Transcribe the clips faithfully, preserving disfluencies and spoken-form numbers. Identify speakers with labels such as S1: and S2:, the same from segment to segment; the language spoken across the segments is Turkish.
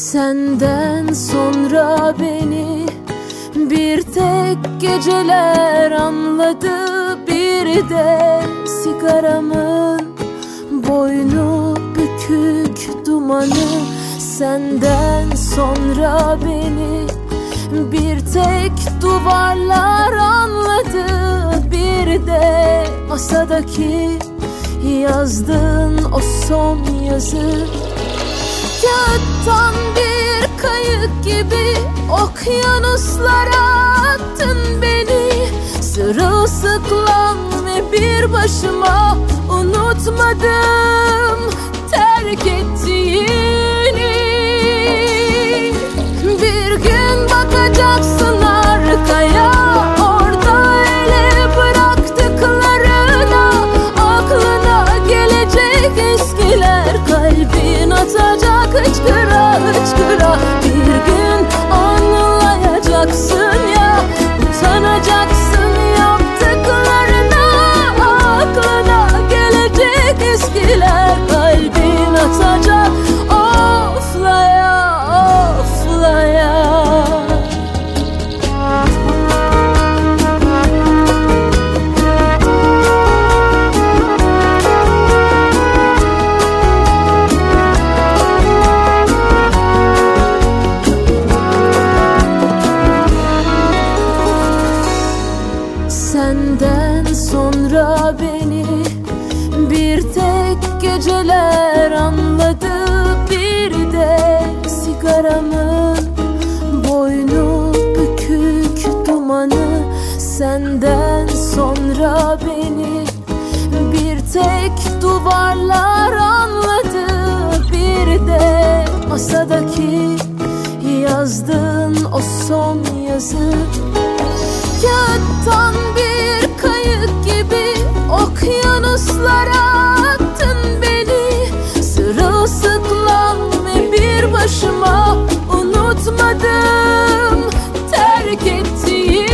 S1: Senden sonra beni bir tek geceler anladı. Bir de sigaramın boynu bükük dumanı. Senden sonra beni bir tek duvarlar anladı. Bir de masadaki yazdığın o son yazı. Kağıttan bir kayık gibi okyanuslara attın beni. Sırılsıklam ve bir başıma unutmadım terk ettiğini. Bir gün bakacaksın arkaya, orada öyle bıraktıklarına. Aklına gelecek eskiler, kalbin atacak hıçkıra hıçkıra. Bir gün anlayacaksın ya, utanacaksın yaptıklarına. Aklına gelecek eskiler, kalbin atacak oflaya oflaya. Senden sonra beni bir tek geceler anladı. Bir de sigaramın boynu bükük dumanı. Senden sonra beni bir tek duvarlar anladı. Bir de masadaki yazdığın o son yazı. Kağıttan bir kayık gibi okyanuslara attın beni. Sırılsıklam ve bir başıma unutmadım terk ettiğini.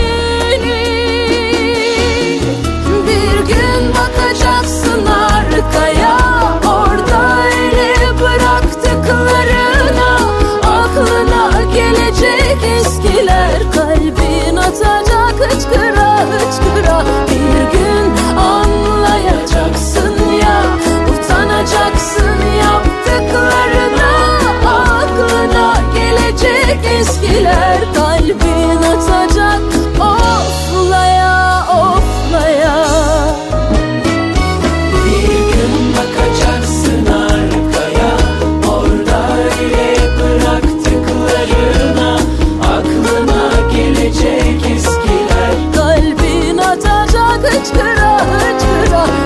S1: Bir gün bakacaksın arkaya, orada öyle bıraktıklarına. Aklına gelecek eskiler, kalbin atacak hıçkıra hıçkıra. Bir gün anlayacaksın ya, utanacaksın yaptıklarına. Aklına gelecek eskiler, kalbin atacak oflaya oflaya.
S2: Bir gün bakacaksın arkaya, orada öyle bıraktıklarına. Aklına gelecek eskiler,
S1: Kalbin atacak hıçkıra hıçkıra.